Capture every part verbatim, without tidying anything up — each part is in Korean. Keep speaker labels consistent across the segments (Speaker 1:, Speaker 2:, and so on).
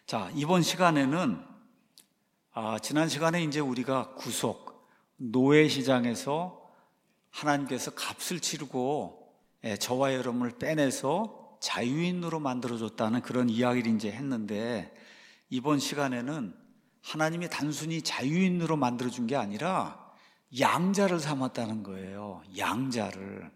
Speaker 1: 자, 이번 시간에는 아, 지난 시간에 이제 우리가 구속, 노예 시장에서 하나님께서 값을 치르고 예, 저와 여러분을 빼내서 자유인으로 만들어줬다는 그런 이야기를 이제 했는데, 이번 시간에는 하나님이 단순히 자유인으로 만들어준 게 아니라 양자를 삼았다는 거예요. 양자를.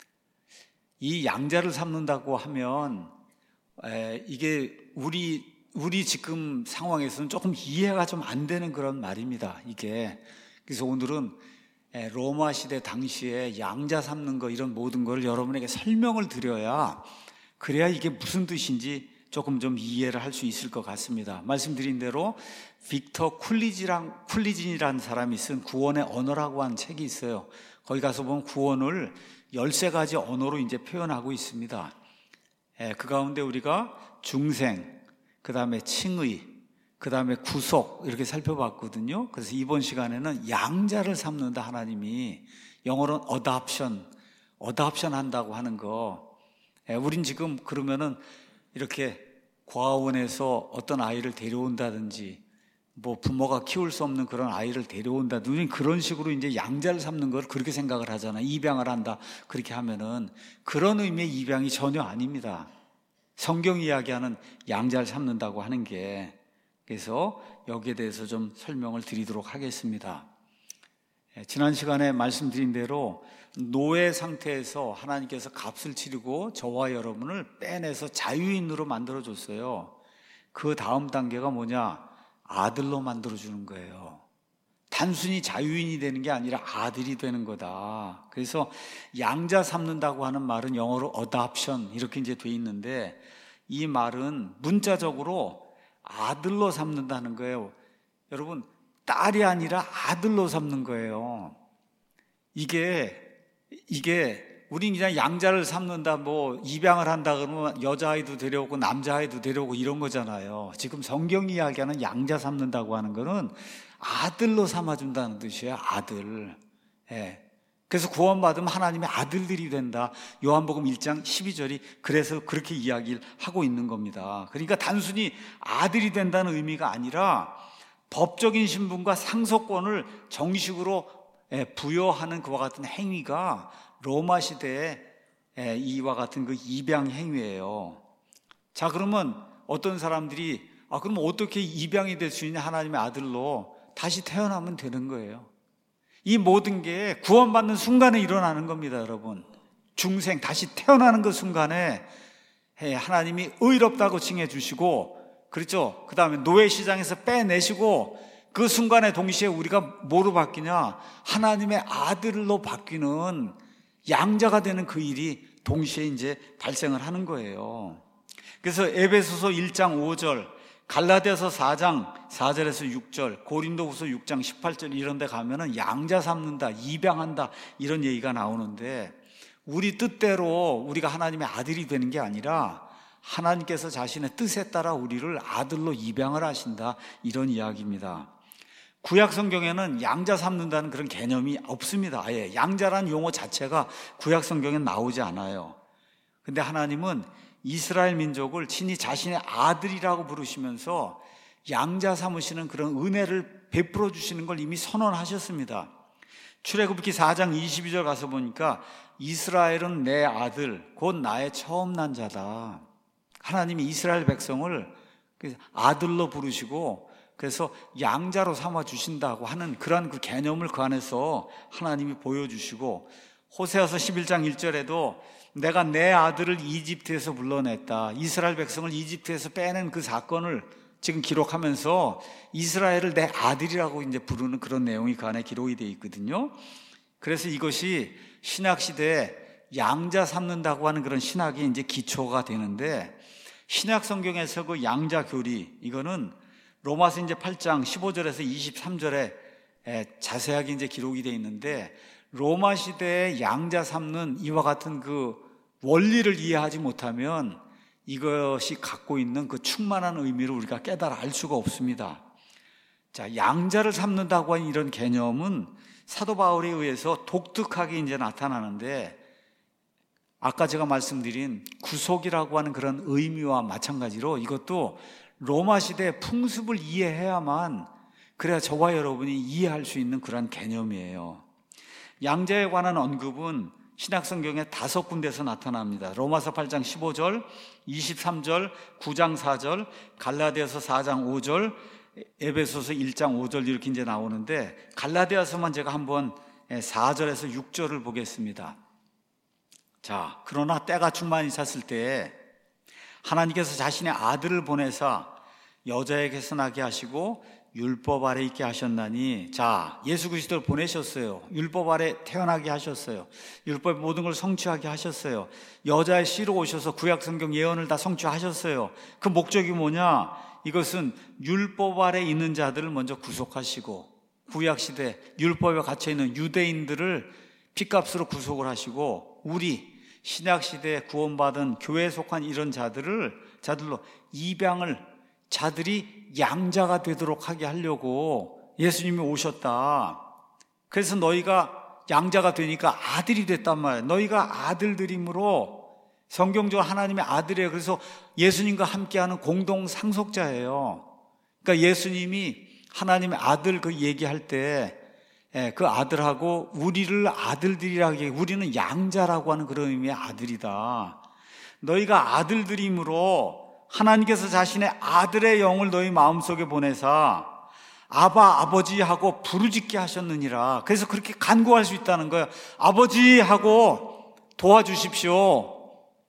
Speaker 1: 이 양자를 삼는다고 하면 에, 이게 우리 우리 지금 상황에서는 조금 이해가 좀 안 되는 그런 말입니다, 이게. 그래서 오늘은 로마 시대 당시에 양자 삼는 거, 이런 모든 걸 여러분에게 설명을 드려야, 그래야 이게 무슨 뜻인지 조금 좀 이해를 할 수 있을 것 같습니다. 말씀드린 대로 빅터 쿨리지랑, 쿨리진이라는 사람이 쓴 구원의 언어라고 하는 책이 있어요. 거기 가서 보면 구원을 열세 가지 언어로 이제 표현하고 있습니다. 그 가운데 우리가 중생, 그 다음에 칭의, 그 다음에 구속, 이렇게 살펴봤거든요. 그래서 이번 시간에는 양자를 삼는다, 하나님이. 영어로는 adoption, adoption 한다고 하는 거. 우린 지금 그러면은 이렇게 고아원에서 어떤 아이를 데려온다든지, 뭐 부모가 키울 수 없는 그런 아이를 데려온다든지, 그런 식으로 이제 양자를 삼는 걸 그렇게 생각을 하잖아요. 입양을 한다, 그렇게 하면은. 그런 의미의 입양이 전혀 아닙니다. 성경 이야기하는 양자를 삼는다고 하는 게. 그래서 여기에 대해서 좀 설명을 드리도록 하겠습니다. 지난 시간에 말씀드린 대로 노예 상태에서 하나님께서 값을 치르고 저와 여러분을 빼내서 자유인으로 만들어줬어요. 그 다음 단계가 뭐냐? 아들로 만들어주는 거예요. 단순히 자유인이 되는 게 아니라 아들이 되는 거다. 그래서 양자 삼는다고 하는 말은 영어로 adoption 이렇게 이제 돼 있는데, 이 말은 문자적으로 아들로 삼는다는 거예요. 여러분, 딸이 아니라 아들로 삼는 거예요. 이게 이게 우린 그냥 양자를 삼는다, 뭐 입양을 한다 그러면 여자아이도 데려오고 남자아이도 데려오고 이런 거잖아요. 지금 성경 이야기하는 양자 삼는다고 하는 거는 아들로 삼아준다는 뜻이에요. 아들. 예. 그래서 구원받으면 하나님의 아들들이 된다. 요한복음 일 장 십이 절이 그래서 그렇게 이야기를 하고 있는 겁니다. 그러니까 단순히 아들이 된다는 의미가 아니라 법적인 신분과 상속권을 정식으로 부여하는 그와 같은 행위가 로마 시대에 이와 같은 그 입양 행위예요. 자, 그러면 어떤 사람들이 아, 그럼 어떻게 입양이 될 수 있냐? 하나님의 아들로 다시 태어나면 되는 거예요. 이 모든 게 구원받는 순간에 일어나는 겁니다, 여러분. 중생, 다시 태어나는 그 순간에 하나님이 의롭다고 칭해 주시고, 그렇죠? 그 다음에 노예 시장에서 빼내시고, 그 순간에 동시에 우리가 뭐로 바뀌냐? 하나님의 아들로 바뀌는 양자가 되는 그 일이 동시에 이제 발생을 하는 거예요. 그래서 에베소서 일 장 오 절, 갈라디아서 사 장 사 절에서 육 절, 고린도후서 육 장 십팔 절 이런 데 가면은 양자 삼는다, 입양한다, 이런 얘기가 나오는데, 우리 뜻대로 우리가 하나님의 아들이 되는 게 아니라 하나님께서 자신의 뜻에 따라 우리를 아들로 입양을 하신다, 이런 이야기입니다. 구약 성경에는 양자 삼는다는 그런 개념이 없습니다. 아예 양자라는 용어 자체가 구약 성경엔 나오지 않아요. 근데 하나님은 이스라엘 민족을 친히 자신의 아들이라고 부르시면서 양자 삼으시는 그런 은혜를 베풀어 주시는 걸 이미 선언하셨습니다. 출애굽기 사 장 이십이 절 가서 보니까 이스라엘은 내 아들 곧 나의 처음 난 자다. 하나님이 이스라엘 백성을 아들로 부르시고 그래서 양자로 삼아 주신다고 하는 그러한 그 개념을 그 안에서 하나님이 보여주시고, 호세아서 십일 장 일 절에도 내가 내 아들을 이집트에서 불러냈다, 이스라엘 백성을 이집트에서 빼낸 그 사건을 지금 기록하면서 이스라엘을 내 아들이라고 이제 부르는 그런 내용이 그 안에 기록이 되어 있거든요. 그래서 이것이 신약 시대에 양자 삼는다고 하는 그런 신학이 이제 기초가 되는데, 신약 성경에서 그 양자 교리, 이거는 로마서 이제 팔 장 십오 절에서 이십삼 절에 자세하게 이제 기록이 되어 있는데, 로마 시대에 양자 삼는 이와 같은 그 원리를 이해하지 못하면 이것이 갖고 있는 그 충만한 의미를 우리가 깨달아 알 수가 없습니다. 자, 양자를 삼는다고 하는 이런 개념은 사도 바울에 의해서 독특하게 이제 나타나는데, 아까 제가 말씀드린 구속이라고 하는 그런 의미와 마찬가지로 이것도 로마 시대의 풍습을 이해해야만 그래야 저와 여러분이 이해할 수 있는 그런 개념이에요. 양자에 관한 언급은 신약성경에 다섯 군데에서 나타납니다. 로마서 팔 장 십오 절, 이십삼 절, 구 장 사 절, 갈라디아서 사 장 오 절, 에베소서 일 장 오 절 이렇게 이제 나오는데, 갈라디아서만 제가 한번 사 절에서 육 절을 보겠습니다. 자, 그러나 때가 충만히 찼을 때에 하나님께서 자신의 아들을 보내사 여자에게서 나게 하시고 율법 아래 있게 하셨나니, 자, 예수 그리스도를 보내셨어요. 율법 아래 태어나게 하셨어요. 율법의 모든 걸 성취하게 하셨어요. 여자의 씨로 오셔서 구약 성경 예언을 다 성취하셨어요. 그 목적이 뭐냐? 이것은 율법 아래 있는 자들을 먼저 구속하시고, 구약 시대 율법에 갇혀 있는 유대인들을 핏값으로 구속을 하시고, 우리 신약 시대에 구원받은 교회에 속한 이런 자들을 자들로 입양을 자들이 양자가 되도록 하게 하려고 예수님이 오셨다. 그래서 너희가 양자가 되니까 아들이 됐단 말이에요. 너희가 아들들이므로 성경적으로 하나님의 아들이에요. 그래서 예수님과 함께하는 공동 상속자예요. 그러니까 예수님이 하나님의 아들 그 얘기할 때 그 아들하고 우리를 아들들이라고 얘기해요. 우리는 양자라고 하는 그런 의미의 아들이다. 너희가 아들들이므로 하나님께서 자신의 아들의 영을 너희 마음속에 보내사 아바 아버지 하고 부르짖게 하셨느니라. 그래서 그렇게 간구할 수 있다는 거예요. 아버지 하고 도와주십시오.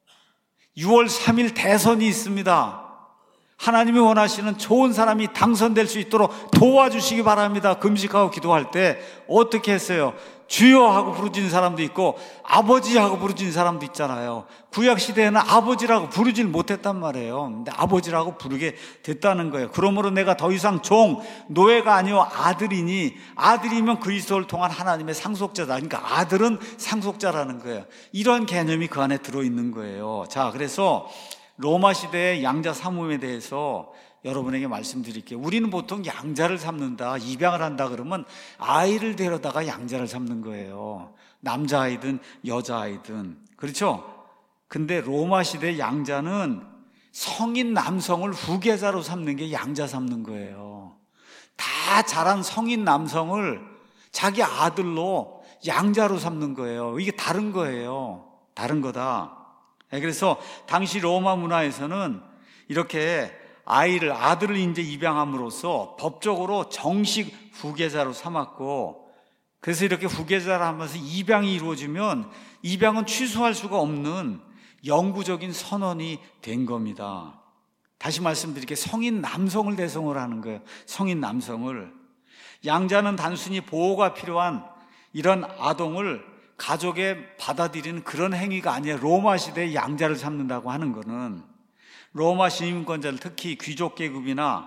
Speaker 1: 유월 삼 일 대선이 있습니다. 하나님이 원하시는 좋은 사람이 당선될 수 있도록 도와주시기 바랍니다. 금식하고 기도할 때 어떻게 했어요? 주여 하고 부르짖는 사람도 있고 아버지 하고 부르짖는 사람도 있잖아요. 구약 시대에는 아버지라고 부르질 못했단 말이에요. 근데 아버지라고 부르게 됐다는 거예요. 그러므로 내가 더 이상 종, 노예가 아니오 아들이니, 아들이면 그리스도를 통한 하나님의 상속자다. 그러니까 아들은 상속자라는 거예요. 이런 개념이 그 안에 들어있는 거예요. 자, 그래서 로마 시대의 양자 삼음에 대해서 여러분에게 말씀드릴게요. 우리는 보통 양자를 삼는다, 입양을 한다 그러면 아이를 데려다가 양자를 삼는 거예요. 남자아이든 여자아이든. 그렇죠? 근데 로마 시대 양자는 성인 남성을 후계자로 삼는 게 양자 삼는 거예요. 다 자란 성인 남성을 자기 아들로 양자로 삼는 거예요. 이게 다른 거예요. 다른 거다. 그래서 당시 로마 문화에서는 이렇게 아이를, 아들을 이제 입양함으로써 법적으로 정식 후계자로 삼았고, 그래서 이렇게 후계자를 하면서 입양이 이루어지면 입양은 취소할 수가 없는 영구적인 선언이 된 겁니다. 다시 말씀드릴게요. 성인 남성을 대상으로 하는 거예요. 성인 남성을. 양자는 단순히 보호가 필요한 이런 아동을 가족에 받아들이는 그런 행위가 아니에요. 로마 시대에 양자를 삼는다고 하는 거는 로마 시민권자들, 특히 귀족 계급이나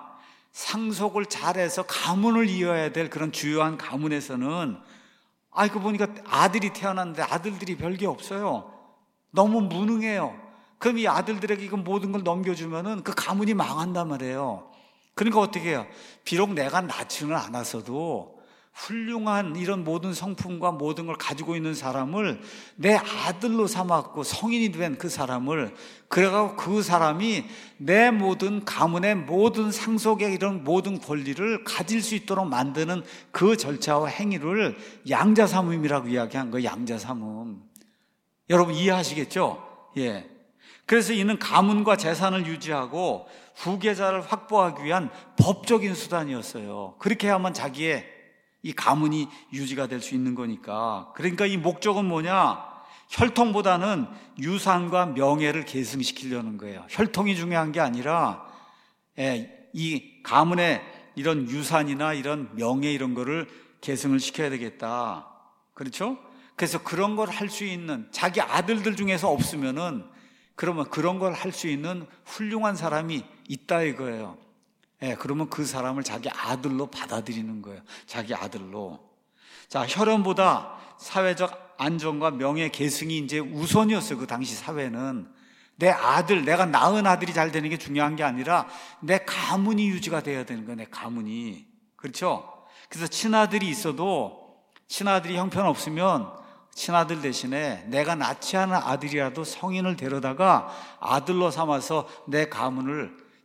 Speaker 1: 상속을 잘해서 가문을 이어야 될 그런 주요한 가문에서는, 아, 그 보니까 아들이 태어났는데 아들들이 별게 없어요. 너무 무능해요. 그럼 이 아들들에게 이거 모든 걸 넘겨주면은 그 가문이 망한단 말이에요. 그러니까 어떻게 해요? 비록 내가 낳지는 않았어도 훌륭한 이런 모든 성품과 모든 걸 가지고 있는 사람을 내 아들로 삼았고, 성인이 된 그 사람을, 그래가지고 그 사람이 내 모든 가문의 모든 상속의 이런 모든 권리를 가질 수 있도록 만드는 그 절차와 행위를 양자삼음이라고 이야기한 거예요. 양자삼음. 여러분 이해하시겠죠? 예. 그래서 이는 가문과 재산을 유지하고 후계자를 확보하기 위한 법적인 수단이었어요. 그렇게 해야만 자기의 이 가문이 유지가 될 수 있는 거니까. 그러니까 이 목적은 뭐냐? 혈통보다는 유산과 명예를 계승시키려는 거예요. 혈통이 중요한 게 아니라 이 가문의 이런 유산이나 이런 명예 이런 거를 계승을 시켜야 되겠다. 그렇죠? 그래서 그런 걸 할 수 있는, 자기 아들들 중에서 없으면은 그러면 그런 걸 할 수 있는 훌륭한 사람이 있다 이거예요. 예, 그러면 그 사람을 자기 아들로 받아들이는 거예요. 자기 아들로. 자, 혈연보다 사회적 안정과 명예 계승이 이제 우선이었어요. 그 당시 사회는. 내 아들, 내가 낳은 아들이 잘 되는 게 중요한 게 아니라 내 가문이 유지가 돼야 되는 거예요. 내 가문이. 그렇죠? 그래서 친아들이 있어도 친아들이 형편없으면 친아들 대신에 내가 낳지 않은 아들이라도 성인을 데려다가 아들로 삼아서 내 가문을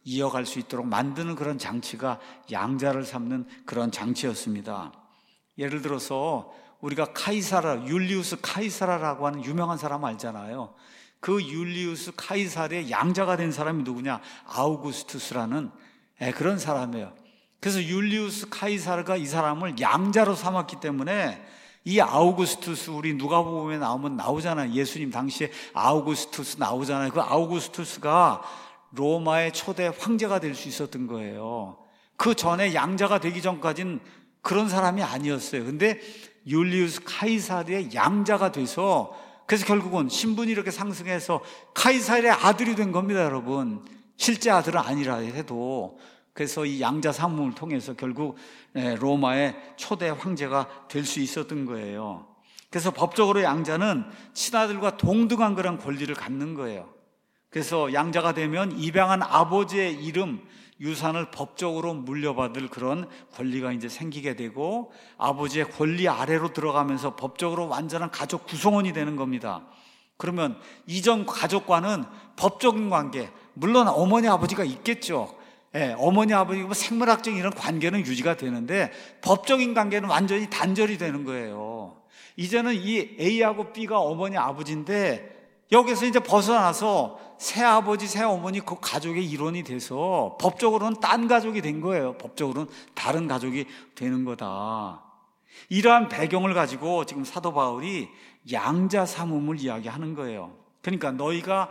Speaker 1: 이어갈 수 있도록 만드는 그런 장치가 양자를 삼는 그런 장치였습니다. 예를 들어서 우리가 카이사라, 율리우스 카이사라라고 하는 유명한 사람 알잖아요. 그 율리우스 카이사르의 양자가 된 사람이 누구냐? 아우구스투스라는 그런 사람이에요. 그래서 율리우스 카이사르가 이 사람을 양자로 삼았기 때문에 이 아우구스투스, 우리 누가복음에 나오면 나오잖아요. 예수님 당시에 아우구스투스 나오잖아요. 그 아우구스투스가 로마의 초대 황제가 될 수 있었던 거예요. 그 전에 양자가 되기 전까지는 그런 사람이 아니었어요. 근데 율리우스 카이사르의 양자가 돼서, 그래서 결국은 신분이 이렇게 상승해서 카이사르의 아들이 된 겁니다, 여러분. 실제 아들은 아니라 해도. 그래서 이 양자 삼음을 통해서 결국 로마의 초대 황제가 될 수 있었던 거예요. 그래서 법적으로 양자는 친아들과 동등한 그런 권리를 갖는 거예요. 그래서 양자가 되면 입양한 아버지의 이름, 유산을 법적으로 물려받을 그런 권리가 이제 생기게 되고, 아버지의 권리 아래로 들어가면서 법적으로 완전한 가족 구성원이 되는 겁니다. 그러면 이전 가족과는 법적인 관계, 물론 어머니 아버지가 있겠죠. 예, 어머니 아버지 뭐 생물학적인 이런 관계는 유지가 되는데 법적인 관계는 완전히 단절이 되는 거예요. 이제는 이 A하고 B가 어머니 아버지인데 여기서 이제 벗어나서 새아버지, 새어머니 그 가족의 일원이 돼서 법적으로는 딴 가족이 된 거예요. 법적으로는 다른 가족이 되는 거다. 이러한 배경을 가지고 지금 사도 바울이 양자 삼음을 이야기하는 거예요. 그러니까 너희가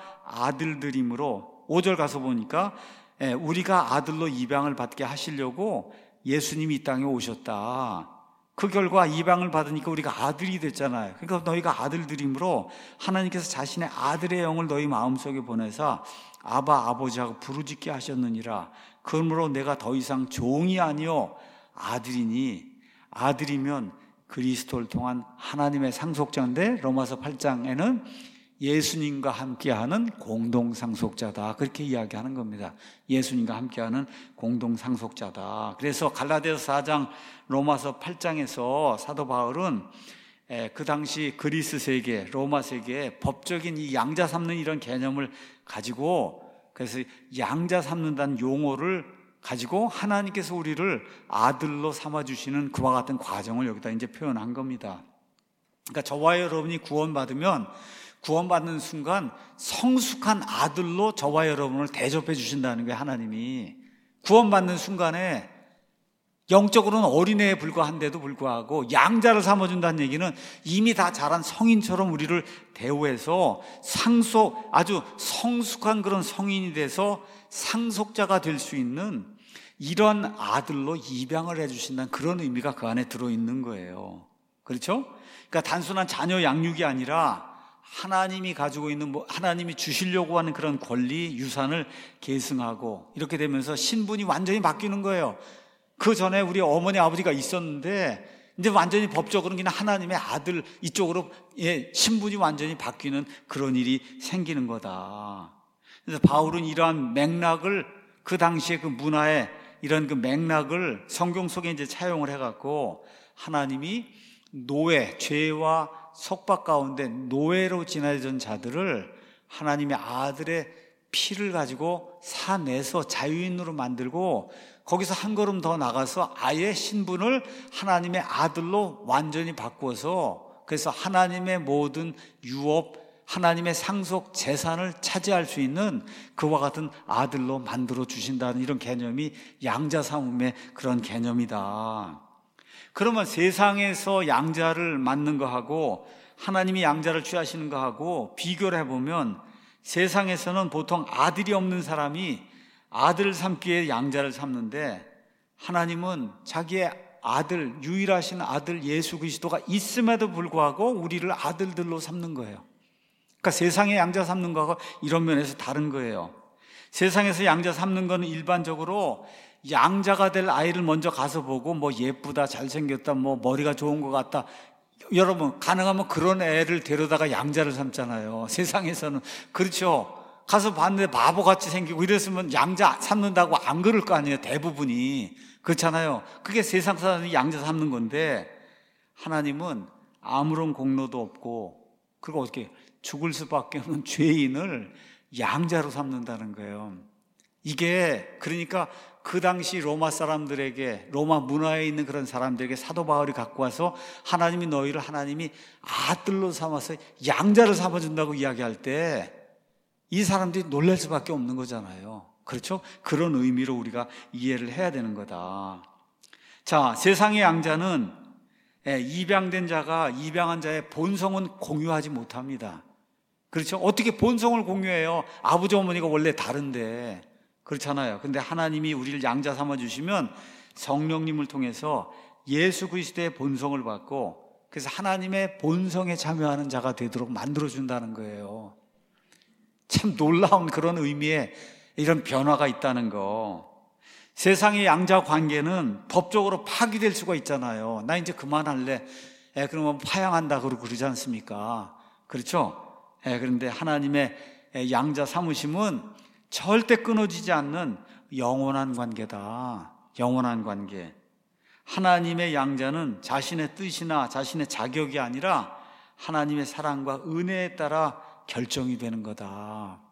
Speaker 1: 아들들이므로, 오 절 가서 보니까 우리가 아들로 입양을 받게 하시려고 예수님이 이 땅에 오셨다. 그 결과 입양을 받으니까 우리가 아들이 됐잖아요. 그러니까 너희가 아들들이므로 하나님께서 자신의 아들의 영을 너희 마음속에 보내사 아바 아버지하고 부르짖게 하셨느니라. 그러므로 내가 더 이상 종이 아니요 아들이니, 아들이면 그리스도를 통한 하나님의 상속자인데 로마서 팔 장에는 예수님과 함께하는 공동상속자다, 그렇게 이야기하는 겁니다. 예수님과 함께하는 공동상속자다. 그래서 갈라디아서 사 장, 로마서 팔 장에서 사도 바울은 그 당시 그리스 세계, 로마 세계에 법적인 이 양자 삼는 이런 개념을 가지고, 그래서 양자 삼는다는 용어를 가지고 하나님께서 우리를 아들로 삼아주시는 그와 같은 과정을 여기다 이제 표현한 겁니다. 그러니까 저와 여러분이 구원받으면 구원받는 순간 성숙한 아들로 저와 여러분을 대접해 주신다는 거예요. 하나님이 구원받는 순간에 영적으로는 어린애에 불과한데도 불구하고 양자를 삼아준다는 얘기는 이미 다 자란 성인처럼 우리를 대우해서 상속, 아주 성숙한 그런 성인이 돼서 상속자가 될 수 있는 이런 아들로 입양을 해주신다는 그런 의미가 그 안에 들어있는 거예요. 그렇죠? 그러니까 단순한 자녀 양육이 아니라 하나님이 가지고 있는, 뭐 하나님이 주시려고 하는 그런 권리, 유산을 계승하고 이렇게 되면서 신분이 완전히 바뀌는 거예요. 그 전에 우리 어머니 아버지가 있었는데 이제 완전히 법적으로는 그냥 하나님의 아들 이쪽으로, 예, 신분이 완전히 바뀌는 그런 일이 생기는 거다. 그래서 바울은 이러한 맥락을, 그 당시에 그 문화에 이런 그 맥락을 성경 속에 이제 차용을 해갖고 하나님이 노예, 죄와 속박 가운데 노예로 지내던 자들을 하나님의 아들의 피를 가지고 사내서 자유인으로 만들고, 거기서 한 걸음 더 나가서 아예 신분을 하나님의 아들로 완전히 바꾸어서, 그래서 하나님의 모든 유업, 하나님의 상속 재산을 차지할 수 있는 그와 같은 아들로 만들어 주신다는 이런 개념이 양자 삼음의 그런 개념이다. 그러면 세상에서 양자를 맞는 거하고 하나님이 양자를 취하시는 거하고 비교를 해보면, 세상에서는 보통 아들이 없는 사람이 아들을 삼기에 양자를 삼는데, 하나님은 자기의 아들, 유일하신 아들 예수 그리스도가 있음에도 불구하고 우리를 아들들로 삼는 거예요. 그러니까 세상의 양자 삼는 거하고 이런 면에서 다른 거예요. 세상에서 양자 삼는 거는 일반적으로 양자가 될 아이를 먼저 가서 보고 뭐 예쁘다, 잘생겼다, 뭐 머리가 좋은 것 같다, 여러분 가능하면 그런 애를 데려다가 양자를 삼잖아요. 세상에서는 그렇죠. 가서 봤는데 바보같이 생기고 이랬으면 양자 삼는다고 안 그럴 거 아니에요. 대부분이 그렇잖아요. 그게 세상 사람이 양자 삼는 건데, 하나님은 아무런 공로도 없고 그리고 어떻게 죽을 수밖에 없는 죄인을 양자로 삼는다는 거예요. 이게 그러니까 그 당시 로마 사람들에게, 로마 문화에 있는 그런 사람들에게 사도 바울이 갖고 와서 하나님이 너희를 하나님이 아들로 삼아서 양자를 삼아준다고 이야기할 때 이 사람들이 놀랄 수밖에 없는 거잖아요. 그렇죠? 그런 의미로 우리가 이해를 해야 되는 거다. 자, 세상의 양자는 입양된 자가 입양한 자의 본성은 공유하지 못합니다. 그렇죠? 어떻게 본성을 공유해요? 아버지 어머니가 원래 다른데. 그렇잖아요. 근데 하나님이 우리를 양자 삼아 주시면 성령님을 통해서 예수 그리스도의 본성을 받고, 그래서 하나님의 본성에 참여하는 자가 되도록 만들어 준다는 거예요. 참 놀라운 그런 의미의 이런 변화가 있다는 거. 세상의 양자 관계는 법적으로 파기될 수가 있잖아요. 나 이제 그만할래. 에, 그러면 파양한다 그러고 그러지 않습니까? 그렇죠? 에, 그런데 하나님의 양자 삼으심은 절대 끊어지지 않는 영원한 관계다. 영원한 관계. 하나님의 양자는 자신의 뜻이나 자신의 자격이 아니라 하나님의 사랑과 은혜에 따라 결정이 되는 거다.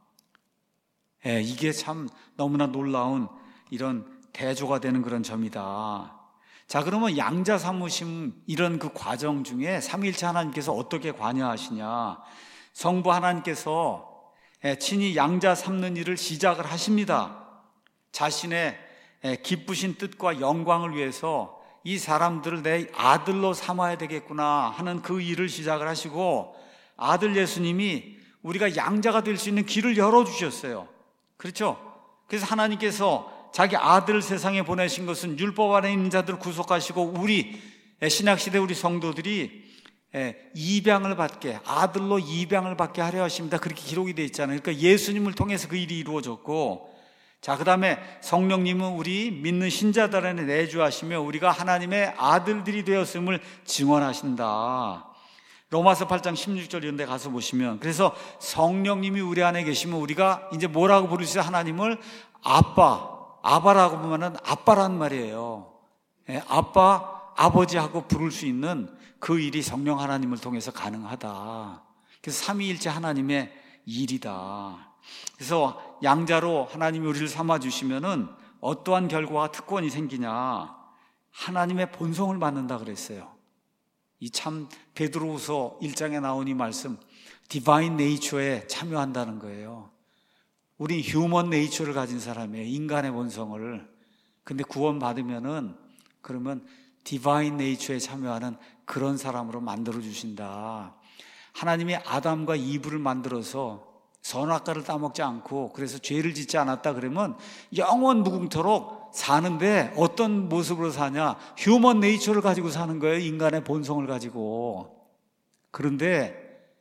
Speaker 1: 예, 이게 참 너무나 놀라운 이런 대조가 되는 그런 점이다. 자, 그러면 양자 삼으심 이런 그 과정 중에 삼위일체 하나님께서 어떻게 관여하시냐? 성부 하나님께서 친히 양자 삼는 일을 시작을 하십니다. 자신의 기쁘신 뜻과 영광을 위해서 이 사람들을 내 아들로 삼아야 되겠구나 하는 그 일을 시작을 하시고, 아들 예수님이 우리가 양자가 될 수 있는 길을 열어주셨어요. 그렇죠? 그래서 하나님께서 자기 아들을 세상에 보내신 것은 율법 안에 있는 자들을 구속하시고 우리 신약시대 우리 성도들이 입양을 받게, 아들로 입양을 받게 하려 하십니다. 그렇게 기록이 되어 있잖아요. 그러니까 예수님을 통해서 그 일이 이루어졌고, 자, 그 다음에 성령님은 우리 믿는 신자들에 내주하시며 우리가 하나님의 아들들이 되었음을 증언하신다. 로마서 팔 장 십육 절 이런 데 가서 보시면, 그래서 성령님이 우리 안에 계시면 우리가 이제 뭐라고 부르시죠? 하나님을 아빠, 아바라고 보면은 아빠란 말이에요. 예, 아빠, 아버지하고 부를 수 있는 그 일이 성령 하나님을 통해서 가능하다. 그래서 삼위일체 하나님의 일이다. 그래서 양자로 하나님이 우리를 삼아주시면은 어떠한 결과와 특권이 생기냐? 하나님의 본성을 받는다 그랬어요. 이 참 베드로후서 일 장에 나온 이 말씀, 디바인 네이처에 참여한다는 거예요. 우리 휴먼 네이처를 가진 사람이에요. 인간의 본성을. 근데 구원 받으면은 그러면 디바인 네이처에 참여하는 그런 사람으로 만들어 주신다. 하나님이 아담과 이브를 만들어서 선악과를 따먹지 않고 그래서 죄를 짓지 않았다 그러면 영원 무궁토록 사는데 어떤 모습으로 사냐? 휴먼 네이처를 가지고 사는 거예요. 인간의 본성을 가지고. 그런데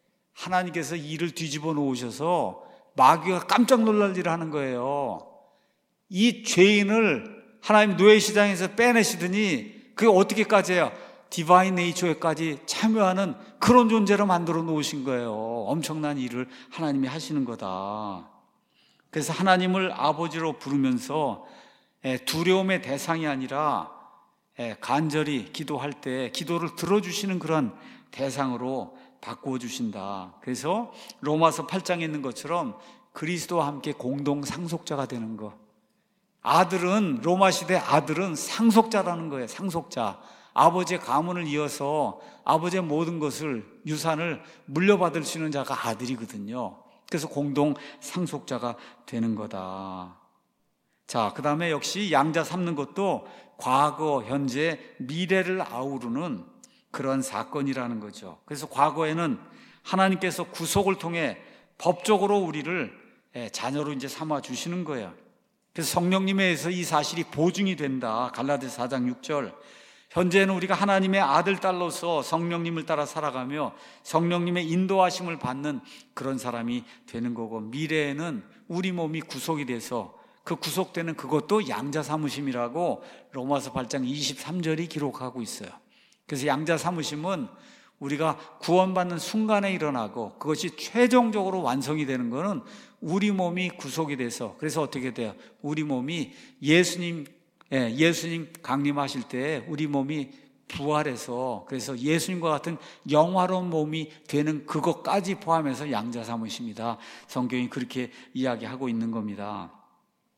Speaker 1: 하나님께서 이를 뒤집어 놓으셔서 마귀가 깜짝 놀랄 일을 하는 거예요. 이 죄인을 하나님 노예 시장에서 빼내시더니 그게 어떻게까지 해요? 디바인 네이처에까지 참여하는 그런 존재로 만들어 놓으신 거예요. 엄청난 일을 하나님이 하시는 거다. 그래서 하나님을 아버지로 부르면서 두려움의 대상이 아니라 간절히 기도할 때 기도를 들어주시는 그런 대상으로 바꾸어 주신다. 그래서 로마서 팔 장에 있는 것처럼 그리스도와 함께 공동 상속자가 되는 것. 아들은, 로마 시대 아들은 상속자라는 거예요. 상속자. 아버지의 가문을 이어서 아버지의 모든 것을, 유산을 물려받을 수 있는 자가 아들이거든요. 그래서 공동 상속자가 되는 거다. 자, 그 다음에 역시 양자 삼는 것도 과거, 현재, 미래를 아우르는 그런 사건이라는 거죠. 그래서 과거에는 하나님께서 구속을 통해 법적으로 우리를 자녀로 이제 삼아 주시는 거예요. 그래서 성령님에 의해서 이 사실이 보증이 된다. 갈라디아서 사 장 육 절. 현재는 우리가 하나님의 아들, 딸로서 성령님을 따라 살아가며 성령님의 인도하심을 받는 그런 사람이 되는 거고, 미래에는 우리 몸이 구속이 돼서 그 구속되는 그것도 양자 삼으심이라고 로마서 팔 장 이십삼 절이 기록하고 있어요. 그래서 양자 삼으심은 우리가 구원받는 순간에 일어나고 그것이 최종적으로 완성이 되는 것은 우리 몸이 구속이 돼서, 그래서 어떻게 돼요? 우리 몸이 예수님 예, 예수님 강림하실 때 우리 몸이 부활해서, 그래서 예수님과 같은 영화로운 몸이 되는 그것까지 포함해서 양자 삼으십니다. 성경이 그렇게 이야기하고 있는 겁니다.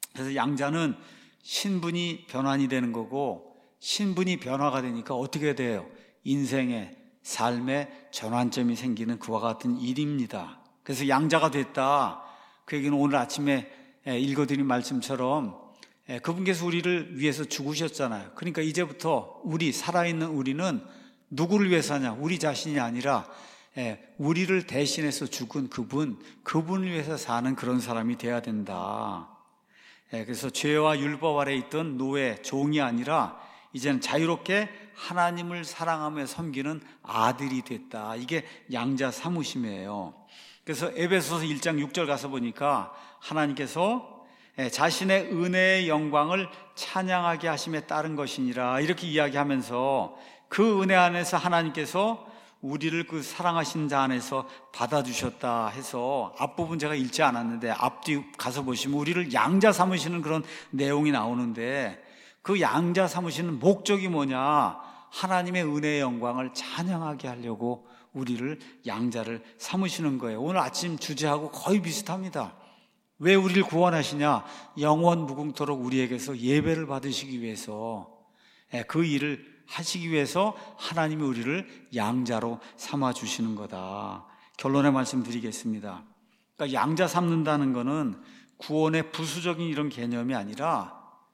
Speaker 1: 그래서 양자는 신분이 변환이 되는 거고, 신분이 변화가 되니까 어떻게 돼요? 인생의 삶의 전환점이 생기는 그와 같은 일입니다. 그래서 양자가 됐다. 그 얘기는 오늘 아침에 읽어드린 말씀처럼 그분께서 우리를 위해서 죽으셨잖아요. 그러니까 이제부터 우리 살아있는 우리는 누구를 위해서 하냐? 우리 자신이 아니라 우리를 대신해서 죽은 그분, 그분을 위해서 사는 그런 사람이 돼야 된다. 그래서 죄와 율법 아래 있던 노예, 종이 아니라 이제는 자유롭게 하나님을 사랑하며 섬기는 아들이 됐다. 이게 양자 사무심이에요. 그래서 에베소서 일 장 육 절 가서 보니까 하나님께서 자신의 은혜의 영광을 찬양하게 하심에 따른 것이니라 이렇게 이야기하면서 그 은혜 안에서 하나님께서 우리를 그 사랑하신 자 안에서 받아주셨다 해서 앞부분 제가 읽지 않았는데 앞뒤 가서 보시면 우리를 양자 삼으시는 그런 내용이 나오는데 그 양자 삼으시는 목적이 뭐냐? 하나님의 은혜의 영광을 찬양하게 하려고 우리를 양자를 삼으시는 거예요. 오늘 아침 주제하고 거의 비슷합니다. 왜 우리를 구원하시냐? 영원 무궁토록 우리에게서 예배를 받으시기 위해서, 그 일을 하시기 위해서 하나님이 우리를 양자로 삼아주시는 거다. 결론의 말씀 드리겠습니다. 그러니까 양자 삼는다는 것은 구원의 부수적인 이런 개념이 아니라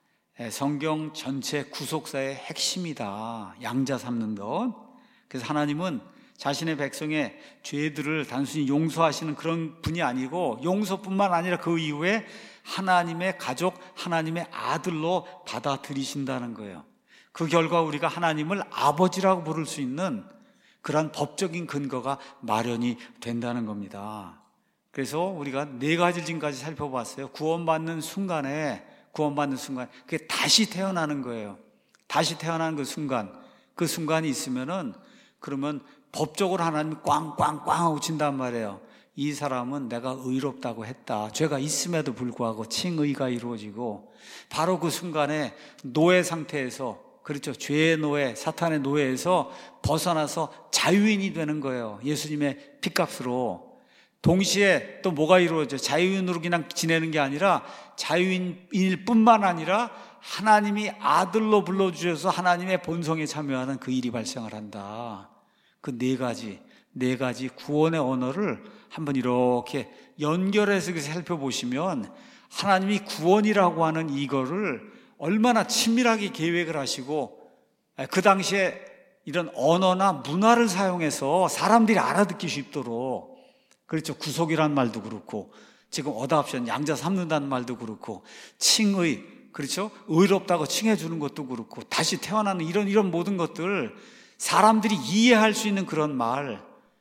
Speaker 1: 성경 전체 구속사의 핵심이다. 양자 삼는 것. 그래서 하나님은 자신의 백성의 죄들을 단순히 용서하시는 그런 분이 아니고 용서뿐만 아니라 그 이후에 하나님의 가족, 하나님의 아들로 받아들이신다는 거예요. 그 결과 우리가 하나님을 아버지라고 부를 수 있는 그러한 법적인 근거가 마련이 된다는 겁니다. 그래서 우리가 네 가지를 지금까지 살펴봤어요. 구원받는 순간에 구원받는 순간 그게 다시 태어나는 거예요. 다시 태어나는 그 순간, 그 순간이 있으면은 그러면 법적으로 하나님이 꽝꽝꽝 하고 친단 말이에요. 이 사람은 내가 의롭다고 했다. 죄가 있음에도 불구하고 칭의가 이루어지고 바로 그 순간에 노예 상태에서, 그렇죠, 죄의 노예, 사탄의 노예에서 벗어나서 자유인이 되는 거예요. 예수님의 핏값으로. 동시에 또 뭐가 이루어져요? 자유인으로 그냥 지내는 게 아니라 자유인일 뿐만 아니라 하나님이 아들로 불러주셔서 하나님의 본성에 참여하는 그 일이 발생을 한다. 그 네 가지, 네 가지 구원의 언어를 한번 이렇게 연결해서 살펴보시면 하나님이 구원이라고 하는 이거를 얼마나 친밀하게 계획을 하시고 그 당시에 이런 언어나 문화를 사용해서 사람들이 알아듣기 쉽도록, 그렇죠, 구속이란 말도 그렇고 지금 어답션, 양자 삼는다는 말도 그렇고 칭의, 그렇죠, 의롭다고 칭해주는 것도 그렇고 다시 태어나는 이런 이런 모든 것들 사람들이 이해할 수 있는 그런 말.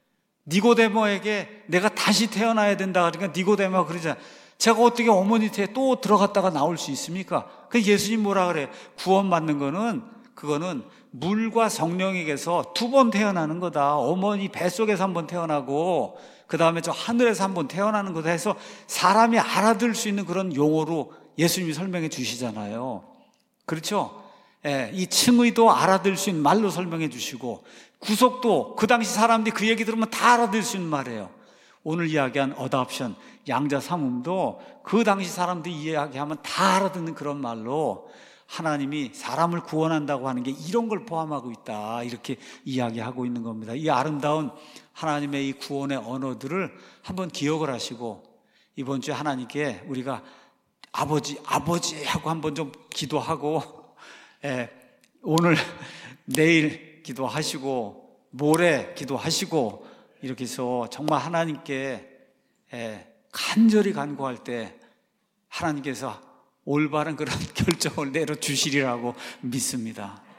Speaker 1: 니고데모에게 내가 다시 태어나야 된다 그러니까 니고데모가 그러잖아. 제가 어떻게 어머니 태에 또 들어갔다가 나올 수 있습니까? 그 예수님 뭐라 그래요? 구원받는 거는 그거는 물과 성령에게서 두 번 태어나는 거다. 어머니 뱃속에서 한 번 태어나고 그 다음에 저 하늘에서 한 번 태어나는 거다 해서 사람이 알아들을 수 있는 그런 용어로 예수님이 설명해 주시잖아요. 그렇죠? 예, 이 칭의도 알아들을 수 있는 말로 설명해 주시고 구속도 그 당시 사람들이 그 얘기 들으면 다 알아들을 수 있는 말이에요. 오늘 이야기한 어답션, 양자 삼음도 그 당시 사람들이 이야기하면 다 알아듣는 그런 말로 하나님이 사람을 구원한다고 하는 게 이런 걸 포함하고 있다, 이렇게 이야기하고 있는 겁니다. 이 아름다운 하나님의 이 구원의 언어들을 한번 기억을 하시고 이번 주에 하나님께 우리가 아버지 아버지 하고 한번 좀 기도하고, 예, 오늘 내일 기도하시고 모레 기도하시고 이렇게 해서 정말 하나님께 간절히 간구할 때 하나님께서 올바른 그런 결정을 내려주시리라고 믿습니다.